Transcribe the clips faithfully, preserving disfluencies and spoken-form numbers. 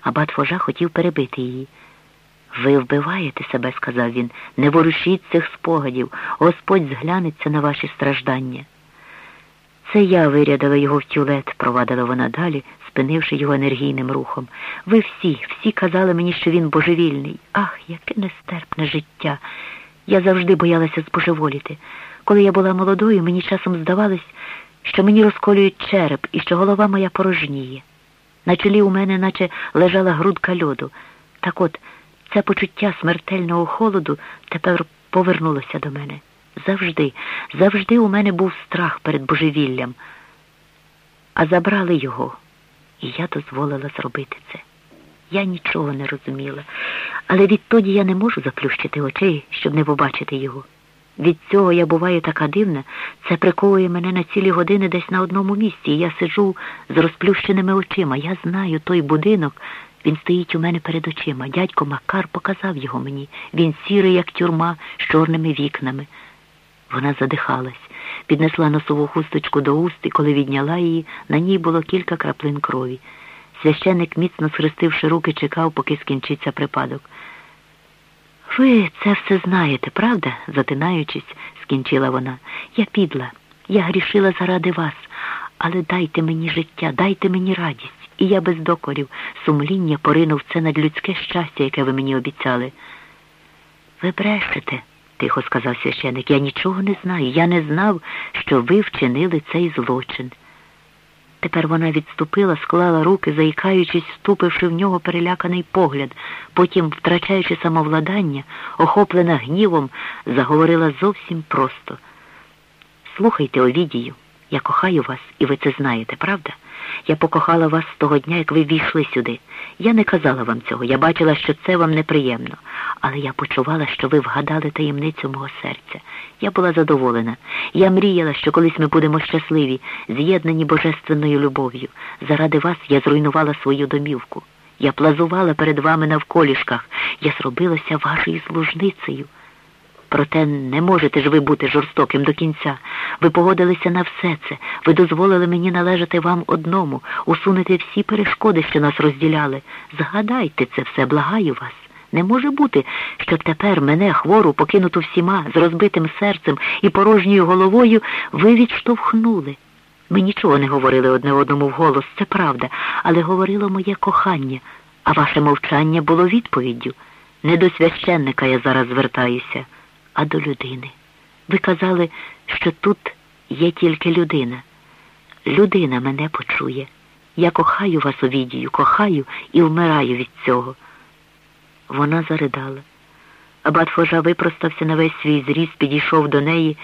Абат Фожа хотів перебити її. «Ви вбиваєте себе», – сказав він, – «не ворушіть цих спогадів, Господь зглянеться на ваші страждання». «Це я вирядила його в тюлет», – провадила вона далі, спинивши його енергійним рухом. «Ви всі, всі казали мені, що він божевільний. Ах, яке нестерпне життя! Я завжди боялася збожеволіти. Коли я була молодою, мені часом здавалось, що мені розколюють череп і що голова моя порожніє. На чолі у мене наче лежала грудка льоду. Так от, це почуття смертельного холоду тепер повернулося до мене. Завжди, завжди у мене був страх перед божевіллям. А забрали його, і я дозволила зробити це. Я нічого не розуміла, але відтоді я не можу заплющити очей, щоб не побачити його. Від цього я буваю така дивна, це приковує мене на цілі години десь на одному місці, і я сиджу з розплющеними очима. Я знаю той будинок, він стоїть у мене перед очима. Дядько Макар показав його мені. Він сірий, як тюрма, з чорними вікнами. Вона задихалась, піднесла носову хусточку до уст, і коли відняла її, на ній було кілька краплин крові. Священник, міцно схрестивши руки, чекав, поки скінчиться припадок. «Ви це все знаєте, правда?» – затинаючись, скінчила вона. «Я підла, я грішила заради вас, але дайте мені життя, дайте мені радість». І я без докорів, сумління поринув це надлюдське щастя, яке ви мені обіцяли. «Ви брешете», – тихо сказав священик. «Я нічого не знаю, я не знав, що ви вчинили цей злочин». Тепер вона відступила, склала руки, заїкаючись, вступивши в нього переляканий погляд. Потім, втрачаючи самовладання, охоплена гнівом, заговорила зовсім просто. «Слухайте, Овідію, я кохаю вас, і ви це знаєте, правда? Я покохала вас з того дня, як ви ввійшли сюди. Я не казала вам цього, я бачила, що це вам неприємно. Але я почувала, що ви вгадали таємницю мого серця. Я була задоволена. Я мріяла, що колись ми будемо щасливі, з'єднані божественною любов'ю. Заради вас я зруйнувала свою домівку. Я плазувала перед вами навколішках. Я зробилася вашою служницею. Проте не можете ж ви бути жорстоким до кінця. Ви погодилися на все це. Ви дозволили мені належати вам одному, усунути всі перешкоди, що нас розділяли. Згадайте це все, благаю вас. Не може бути, щоб тепер мене, хвору, покинуту всіма, з розбитим серцем і порожньою головою, ви відштовхнули. Ми нічого не говорили одне одному вголос, це правда, але говорило моє кохання, а ваше мовчання було відповіддю. Не до священника я зараз звертаюся, а до людини. Ви казали, що тут є тільки людина. Людина мене почує. Я кохаю вас, Овідію, кохаю і вмираю від цього». Вона заридала. Абат Фожа випростався на весь свій зріст, підійшов до неї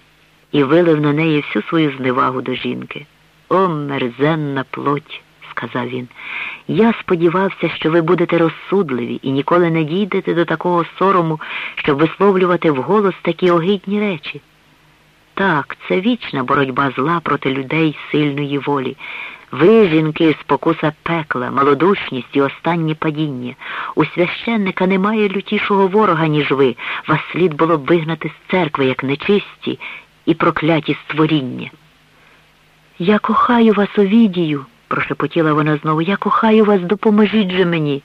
і вилив на неї всю свою зневагу до жінки. «О, мерзенна плоть!» – сказав він. «Я сподівався, що ви будете розсудливі і ніколи не дійдете до такого сорому, щоб висловлювати вголос такі огидні речі. Так, це вічна боротьба зла проти людей сильної волі. Ви, жінки, спокуса пекла, малодушність і останнє падіння. У священника немає лютішого ворога, ніж ви. Вас слід було б вигнати з церкви, як нечисті і прокляті створіння». «Я кохаю вас, Овідію», – прошепотіла вона знову. «Я кохаю вас, допоможіть же мені».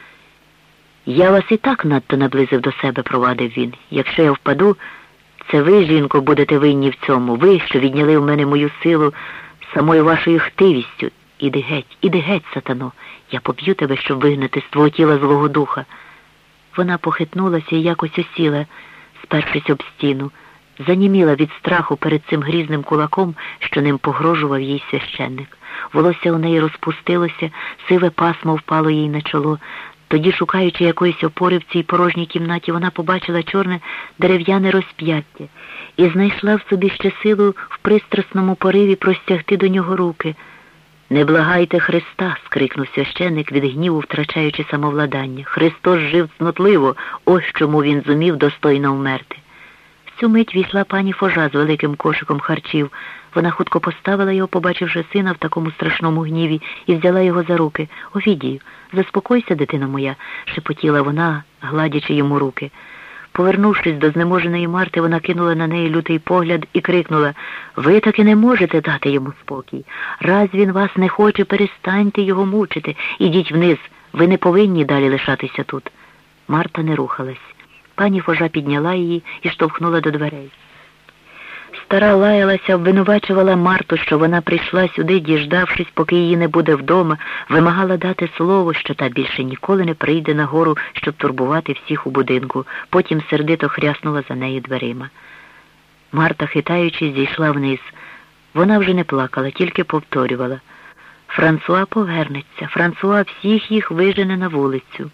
«Я вас і так надто наблизив до себе», – провадив він. «Якщо я впаду, це ви, жінко, будете винні в цьому. Ви, що відняли в мене мою силу самою вашою хтивістю. Іди геть, іди геть, сатано. Я поб'ю тебе, щоб вигнати з твого тіла злого духа». Вона похитнулася і якось осіла, спершись об стіну. Заніміла від страху перед цим грізним кулаком, що ним погрожував їй священник. Волосся у неї розпустилося, сиве пасмо впало їй на чоло. Тоді, шукаючи якоїсь опори в цій порожній кімнаті, вона побачила чорне дерев'яне розп'яття і знайшла в собі ще силу в пристрасному пориві простягти до нього руки. «Не благайте Христа!» – скрикнув священник, від гніву втрачаючи самовладання. «Христос жив цнотливо, ось чому він зумів достойно вмерти». В цю мить війшла пані Фожа з великим кошиком харчів. Вона хутко поставила його, побачивши сина в такому страшному гніві, і взяла його за руки. «Овідію, заспокойся, дитино моя», – шепотіла вона, гладячи йому руки. Повернувшись до знеможеної Марти, вона кинула на неї лютий погляд і крикнула: «Ви таки не можете дати йому спокій. Раз він вас не хоче, перестаньте його мучити. Ідіть вниз, Ви не повинні далі лишатися тут. Марта не рухалась. Пані Фожа підняла її і штовхнула до дверей. Стара лаялася, обвинувачувала Марту, що вона прийшла сюди, діждавшись, поки її не буде вдома, вимагала дати слово, що та більше ніколи не прийде нагору, щоб турбувати всіх у будинку. Потім сердито хряснула за нею дверима. Марта, хитаючись, зійшла вниз. Вона вже не плакала, тільки повторювала: «Франсуа повернеться, Франсуа всіх їх вижене на вулицю».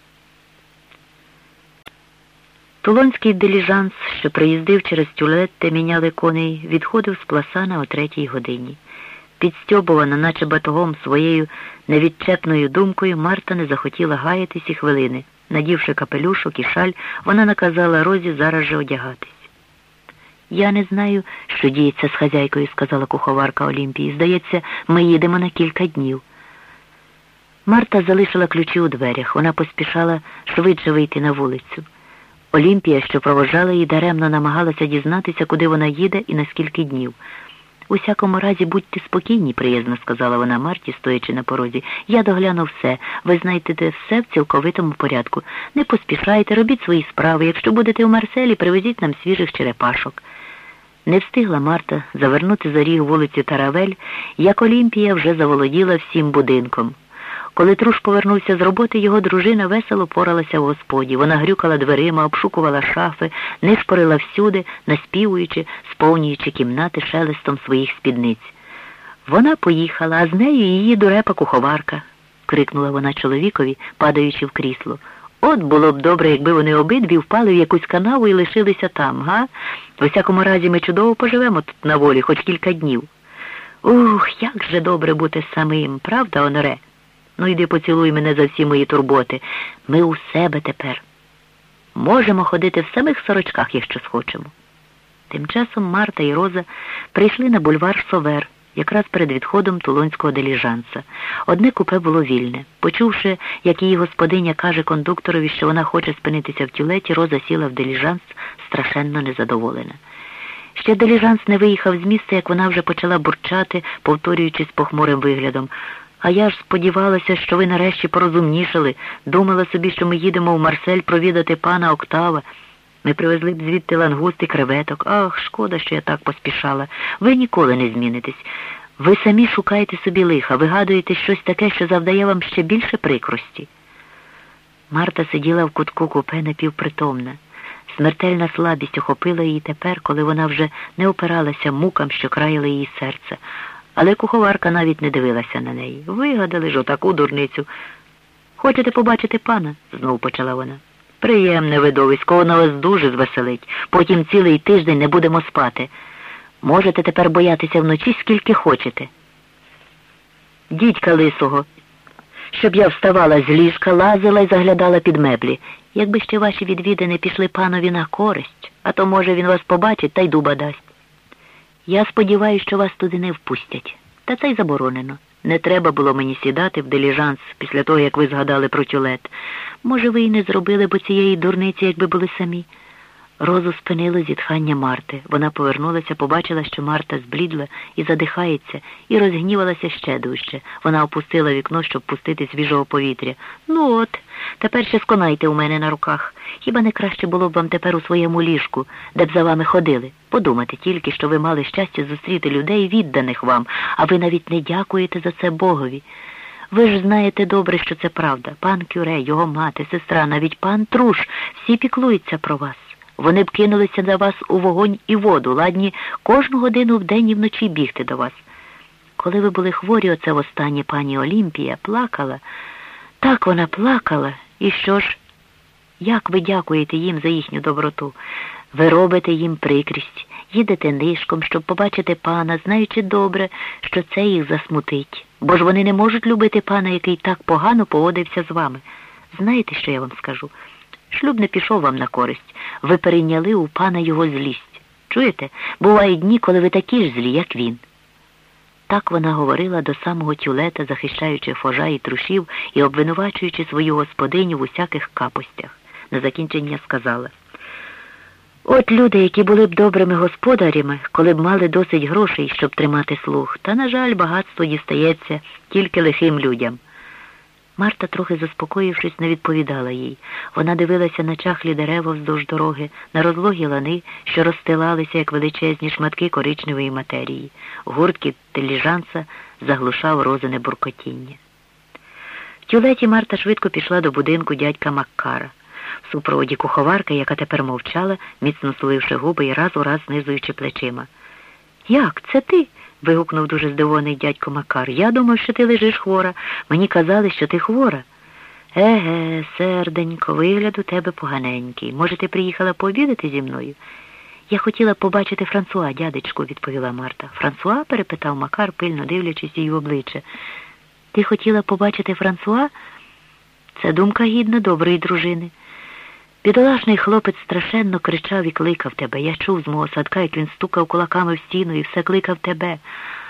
Тулонський диліжанс, що приїздив через Тюлетте, міняли коней, відходив з Пласана о третій годині. Підстьобувана, наче батогом, своєю невідчепною думкою, Марта не захотіла гаятись і хвилини. Надівши капелюшок і шаль, вона наказала Розі зараз же одягатись. «Я не знаю, що діється з хазяйкою», — сказала куховарка Олімпії. «Здається, ми їдемо на кілька днів». Марта залишила ключі у дверях. Вона поспішала швидше вийти на вулицю. Олімпія, що проводжала її, даремно намагалася дізнатися, куди вона їде і на скільки днів. «У всякому разі, будьте спокійні», — приязно сказала вона Марті, стоячи на порозі. «Я догляну все. Ви знайдете все в цілковитому порядку. Не поспішайте, робіть свої справи. Якщо будете у Марселі, привезіть нам свіжих черепашок». Не встигла Марта завернути за ріг вулиці Таравель, як Олімпія вже заволоділа всім будинком. Коли Труш повернувся з роботи, його дружина весело поралася в господі. Вона грюкала дверима, обшукувала шафи, нишпорила всюди, наспівуючи, сповнюючи кімнати шелестом своїх спідниць. «Вона поїхала, а з нею її дурепа куховарка», — крикнула вона чоловікові, падаючи в крісло. «От було б добре, якби вони обидві впали в якусь канаву і лишилися там, га? У всякому разі, ми чудово поживемо тут на волі, хоч кілька днів». «Ух, як же добре бути самим, правда, Оноре? Ну, йди поцілуй мене за всі мої турботи. Ми у себе тепер. Можемо ходити в самих сорочках, якщо схочемо». Тим часом Марта і Роза прийшли на бульвар Совер, якраз перед відходом Тулонського диліжанса. Одне купе було вільне. Почувши, як її господиня каже кондукторові, що вона хоче спинитися в Тюлеті, Роза сіла в диліжанс, страшенно незадоволена. Ще диліжанс не виїхав з міста, як вона вже почала бурчати, повторюючи з похмурим виглядом: «А я ж сподівалася, що ви нарешті порозумнішали. Думала собі, що ми їдемо в Марсель провідати пана Октава. Ми привезли б звідти лангуст і креветок. Ах, шкода, що я так поспішала. Ви ніколи не змінитесь. Ви самі шукаєте собі лиха, вигадуєте щось таке, що завдає вам ще більше прикрості». Марта сиділа в кутку купе напівпритомна. Смертельна слабість охопила її тепер, коли вона вже не опиралася мукам, що краяли її серце. Але куховарка навіть не дивилася на неї. «Вигадали ж отаку дурницю. Хочете побачити пана?» — знов почала вона. «Приємне видовисько, воно вас дуже звеселить. Потім цілий тиждень не будемо спати. Можете тепер боятися вночі скільки хочете. Дідька лисого, щоб я вставала з ліжка, лазила й заглядала під меблі. Якби ще ваші відвідини пішли панові на користь, а то, може, він вас побачить та й дуба дасть. Я сподіваюся, що вас туди не впустять. Та це й заборонено. Не треба було мені сідати в диліжанс після того, як ви згадали про Тюлет. Може, ви і не зробили б цієї дурниці, якби були самі». Розу спинило зітхання Марти. Вона повернулася, побачила, що Марта зблідла і задихається, і розгнівалася ще дужче. Вона опустила вікно, щоб пустити свіжого повітря. «Ну от, тепер ще сконайте у мене на руках. Хіба не краще було б вам тепер у своєму ліжку, де б за вами ходили? Подумати тільки, що ви мали щастя зустріти людей, відданих вам, а ви навіть не дякуєте за це Богові. Ви ж знаєте добре, що це правда. Пан Кюре, його мати, сестра, навіть пан Труш, всі піклуються про вас. Вони б кинулися за вас у вогонь і воду, ладні кожну годину вдень і вночі бігти до вас. Коли ви були хворі, оце востаннє пані Олімпія плакала. Так вона плакала. І що ж? Як ви дякуєте їм за їхню доброту? Ви робите їм прикрість, їдете нишком, щоб побачити пана, знаючи добре, що це їх засмутить. Бо ж вони не можуть любити пана, який так погано поводився з вами. Знаєте, що я вам скажу? Шлюб не пішов вам на користь. Ви перейняли у пана його злість. Чуєте? Бувають дні, коли ви такі ж злі, як він». Так вона говорила до самого Тюлета, захищаючи Фожа і Трушів і обвинувачуючи свою господиню в усяких капостях. На закінчення сказала: «От люди, які були б добрими господарями, коли б мали досить грошей, щоб тримати слуг, та, на жаль, багатство дістається тільки лихим людям. Марта, трохи заспокоївшись, не відповідала їй. Вона дивилася на чахлі дерева вздовж дороги, на розлогі лани, що розстилалися, як величезні шматки коричневої матерії. Гурткіт диліжанса заглушав розине буркотіння. В тюлеті Марта швидко пішла до будинку дядька Маккара. В супроводі куховарки, яка тепер мовчала, міцно суливши губи і раз у раз знизуючи плечима. «Як, це ти?» – вигукнув дуже здивований дядько Макар. «Я думав, що ти лежиш хвора. Мені казали, що ти хвора». «Еге, серденько, вигляд у тебе поганенький. Може, ти приїхала пообідати зі мною?» «Я хотіла побачити Франсуа, дядечку», – відповіла Марта. «Франсуа?» – перепитав Макар, пильно дивлячись її в обличчя. «Ти хотіла побачити Франсуа? Це думка гідна доброї дружини. Бідолашний хлопець страшенно кричав і кликав тебе. Я чув з мого садка, як він стукав кулаками в стіну і все кликав тебе.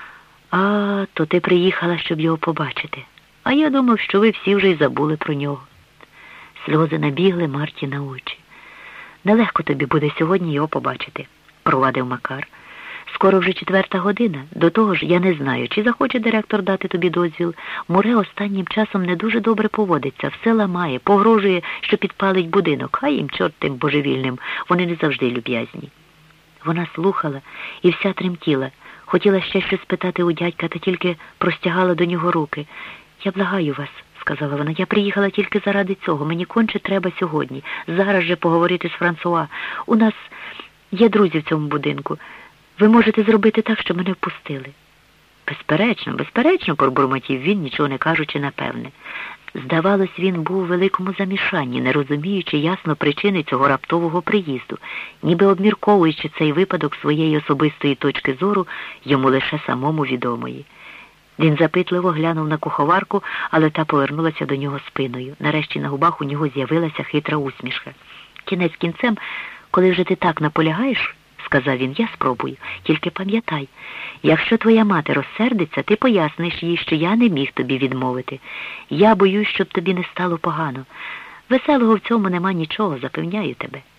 А, то ти приїхала, щоб його побачити. А я думав, що ви всі вже й забули про нього». Сльози набігли Марті на очі. «Нелегко тобі буде сьогодні його побачити», – провадив Макар. «Скоро вже четверта година. До того ж, я не знаю, чи захоче директор дати тобі дозвіл. Море останнім часом не дуже добре поводиться, все ламає, погрожує, що підпалить будинок. Хай їм, чорт тим божевільним, вони не завжди люб'язні». Вона слухала і вся тремтіла. Хотіла ще щось спитати у дядька, та тільки простягала до нього руки. «Я благаю вас», – сказала вона, – «я приїхала тільки заради цього. Мені конче треба сьогодні. Зараз же поговорити з Франсуа. У нас є друзі в цьому будинку. Ви можете зробити так, щоб мене впустили». «Безперечно, безперечно», – пробурмотів він, нічого не кажучи напевне. Здавалось, він був у великому замішанні, не розуміючи ясно причини цього раптового приїзду, ніби обмірковуючи цей випадок своєї особистої точки зору, йому лише самому відомої. Він запитливо глянув на куховарку, але та повернулася до нього спиною. Нарешті на губах у нього з'явилася хитра усмішка. «Кінець кінцем, коли вже ти так наполягаєш, – сказав він, – я спробую. Тільки пам'ятай, якщо твоя мати розсердиться, ти поясниш їй, що я не міг тобі відмовити. Я боюсь, щоб тобі не стало погано. Веселого в цьому нема нічого, запевняю тебе».